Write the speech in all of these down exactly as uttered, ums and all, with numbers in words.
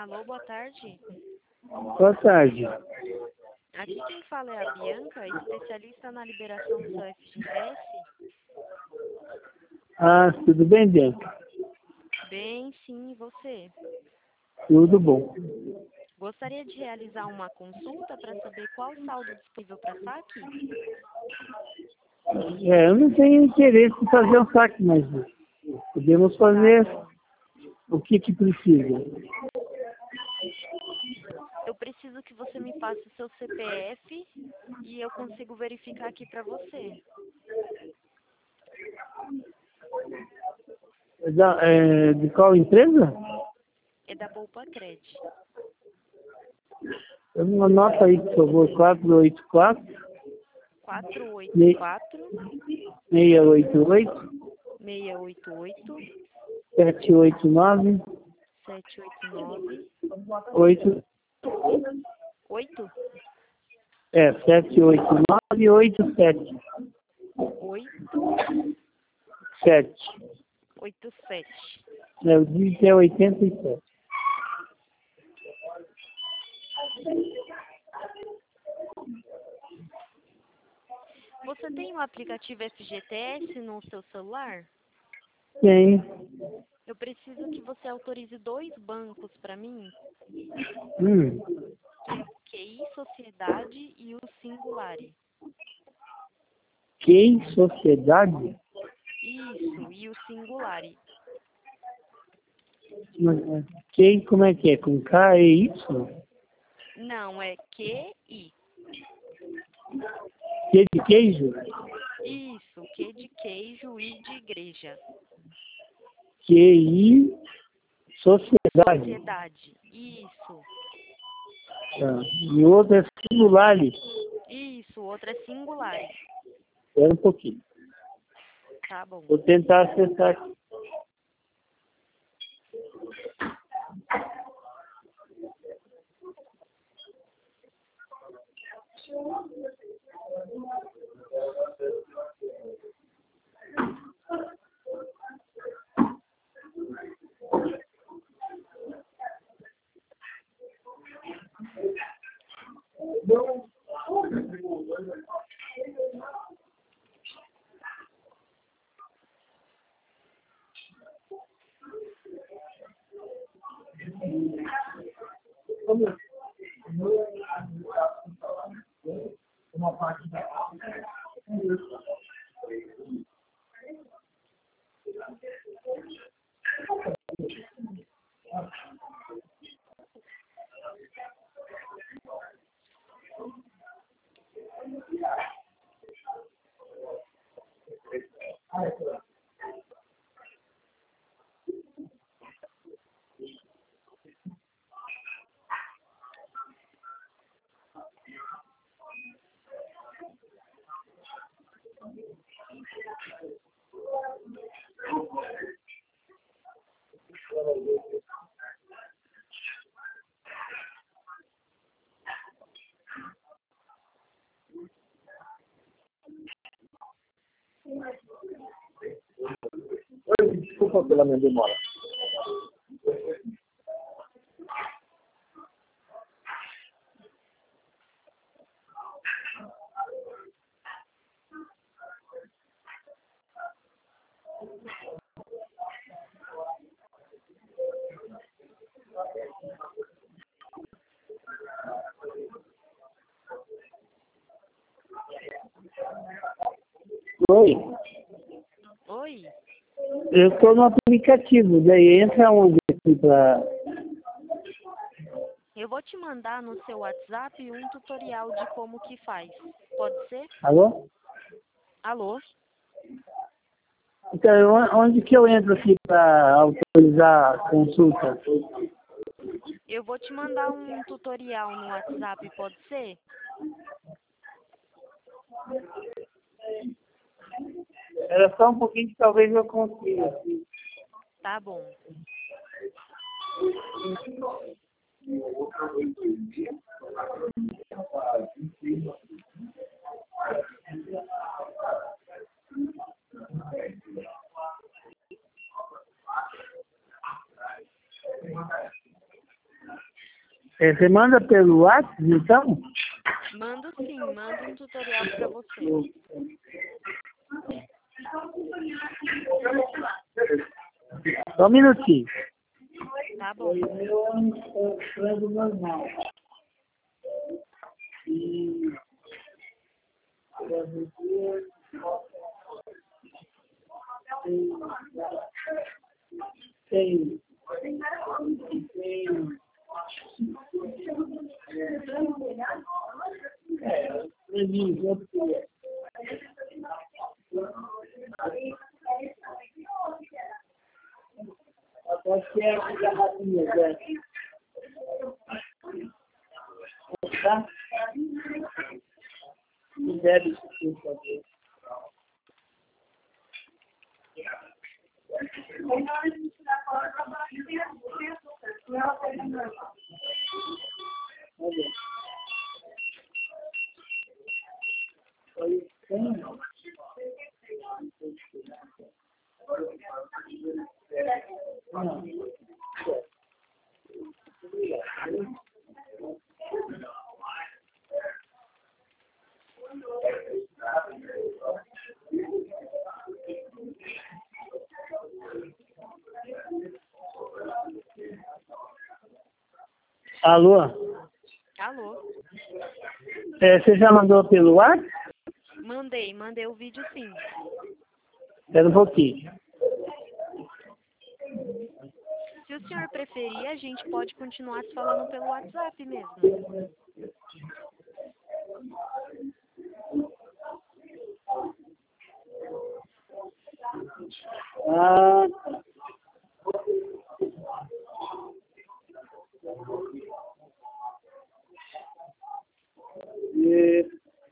Alô, boa tarde. Boa tarde. Aqui quem fala é a Bianca, especialista na liberação do seu F G T S. Ah, tudo bem, Bianca? Bem, sim, e você? Tudo bom. Gostaria de realizar uma consulta para saber qual o saldo disponível para saque? É, eu não tenho interesse em fazer um saque, mas podemos fazer Tá bom. o que que precisa. Eu preciso que você me passe o seu C P F e eu consigo verificar aqui para você. Da, é, de qual empresa? É da Poupa Cred. Uma nota aí, por favor, quatro oito quatro, quatro oito quatro, seis oito oito, seis oito oito, sete oito nove, sete oito nove, oito, oito, é, sete oito nove, oito sete, oito, sete. oito sete. É, o dígito é oitenta e sete. Você tem o aplicativo F G T S no seu celular? Tem. Eu preciso que você autorize dois bancos para mim, Hum. que é o Q I Sociedade e o Singulari. Que sociedade? Isso, e o Singulari. Que, como é que é? Com K e Y? Não, é Q I. Que de queijo? Isso, Q de queijo e de igreja. Q I Sociedade. Sociedade. Isso. Tá. E o outro é Singulari. Isso, outra é Singulari. Espera um pouquinho. Tá bom. Vou tentar acessar aqui. Oi, desculpa pela minha demora. Oi, Oi? eu estou no aplicativo, daí entra onde aqui para... Eu vou te mandar no seu WhatsApp um tutorial de como que faz. Pode ser? Alô? Alô? Então, onde que eu entro aqui para autorizar a consulta? Eu vou te mandar um tutorial no WhatsApp, pode ser? Era só um pouquinho que talvez eu consiga. Tá bom. É, você manda pelo WhatsApp, então? Mando sim, mando um tutorial para você. Só um minutinho. Tá bom. Tem. Acho que é uma garrafinha, né? Tá? Me deve isso, por favor. Alô? Alô? É, você já mandou pelo WhatsApp? Mandei, mandei o vídeo sim. Espera um pouquinho. Se o senhor preferir, a gente pode continuar se falando pelo WhatsApp mesmo. Ah, e...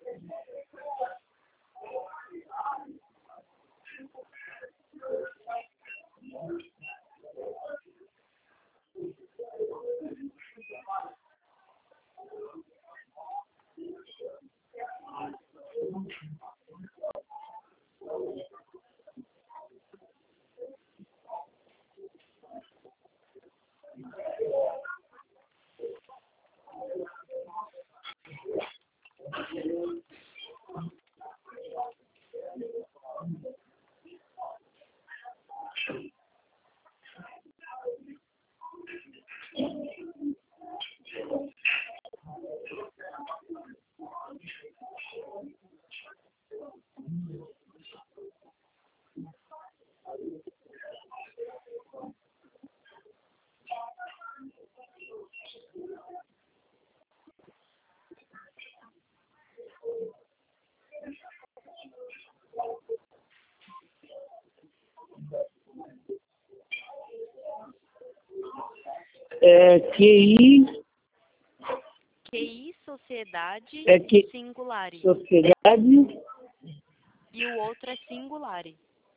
É Q I... Q I, Sociedade, É que... Singulari. Sociedade... E o outro é Singulari.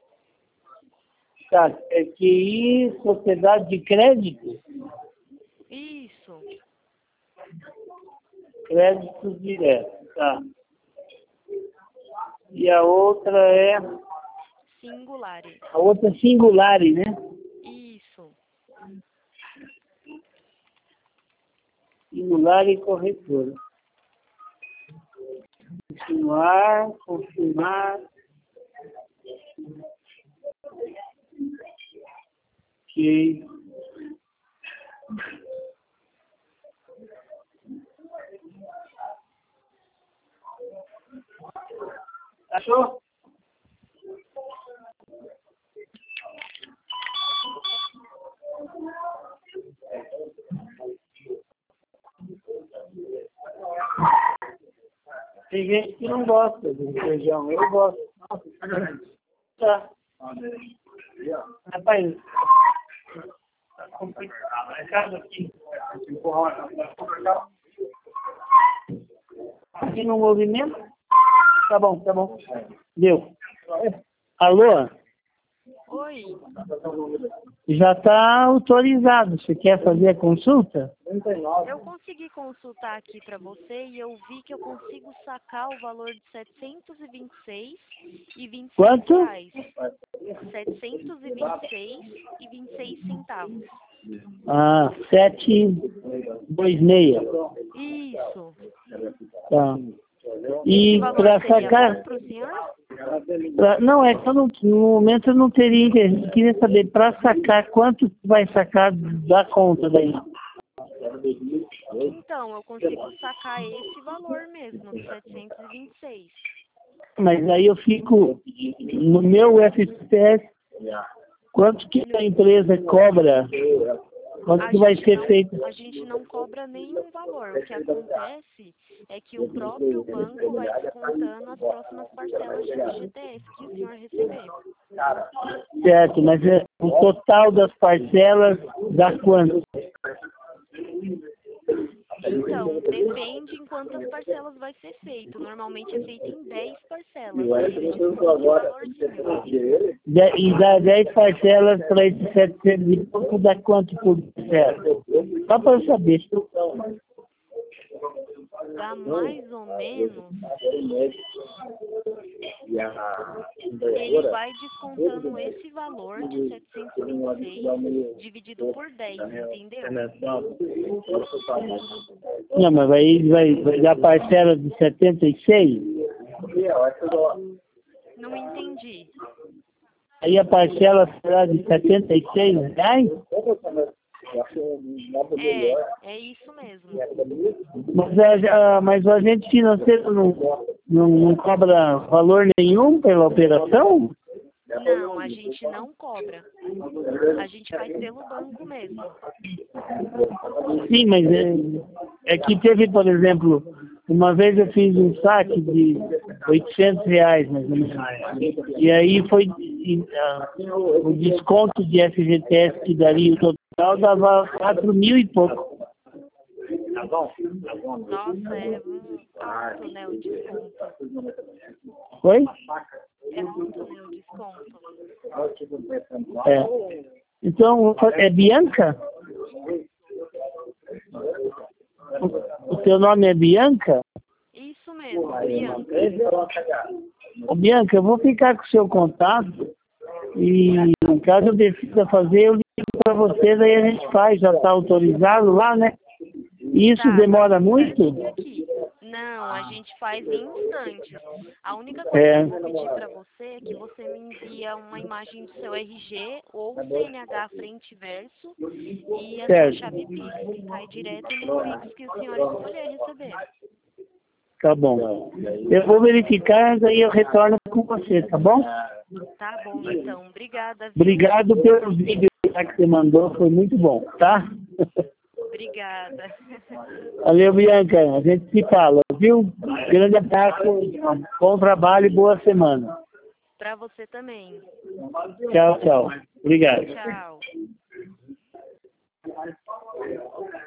Tá, é Q I, Sociedade de Crédito? Isso. Crédito direto, tá. E a outra é... Singulari. A outra é Singulari, né? Isso. Singulari corretora. Continuar, confirmar. Ok. Achou? Tem gente que não gosta de feijão, eu gosto. Tá. Rapaz, tá complicado aqui. Aqui no movimento? Tá bom, tá bom. Deu. Alô? Oi. Já está autorizado. Você quer fazer a consulta? Eu consegui consultar aqui para você e eu vi que eu consigo sacar o valor de setecentos e vinte e seis e vinte e seis Quanto? reais. setecentos e vinte e seis e vinte e seis centavos. Ah, sete, dois meia. Isso. Tá. E para sacar... Para o senhor? Pra, não, é que eu não, no momento eu não teria interesse. Eu queria saber, para sacar, quanto vai sacar da conta daí? Então, eu consigo sacar esse valor mesmo, de setecentos e vinte e seis. Mas aí eu fico, no meu F P S, quanto que a empresa cobra? Quanto A que vai gente ser não- feito? A gente não cobra nenhum valor. O que acontece é que o próprio banco vai descontando as próximas parcelas de F G T S que o senhor receber. Certo, mas é, o total das parcelas dá quanto? Então, depende em quantas parcelas vai ser feito. Normalmente é feito em dez parcelas. Ele desconta o valor sim. De- E dá dez parcelas para esses setecentos e pouco, dá quanto por parcela? Só para eu saber. Dá mais ou menos. Ele vai descontando esse valor de setecentos e vinte e seis dividido por dez, entendeu? Não, mas aí vai, vai dar parcela de setenta e seis? Não entendi. Aí a parcela será de setenta e seis reais? É, é isso mesmo. Mas a, a, mas o agente financeiro não, não, não cobra valor nenhum pela operação? Não, a gente não cobra. A gente faz pelo banco mesmo. Sim, mas é, é que teve, por exemplo, uma vez eu fiz um saque de oitocentos reais, mais ou menos. E aí foi e, ah, o desconto de F G T S que daria o total dava quatro mil e pouco. Nossa, é muito alto, né, o desconto. Foi? É alto, né, o desconto. É. Então, é Bianca? O, o seu nome é Bianca? Isso mesmo, Bianca. Ô, Bianca, eu vou ficar com o seu contato e caso eu decida fazer, eu ligo para você, daí a gente faz, já está autorizado lá, né? E isso Tá, demora tá muito? aqui. Não, a gente faz em instantes. A única coisa É. que eu vou pedir para você é que você me envia uma imagem do seu R G ou C N H frente e verso e a Certo. sua chave Pix, que cai direto no Pix que o senhor escolher receber. Tá bom. Eu vou verificar, daí eu retorno com você, tá bom? Tá bom, então. Obrigada, viu? Obrigado pelo vídeo que você mandou, foi muito bom, tá? Obrigada. Valeu, Bianca. A gente se fala, viu? Grande abraço, bom trabalho e boa semana. Para você também. Tchau, tchau. Obrigado. Tchau.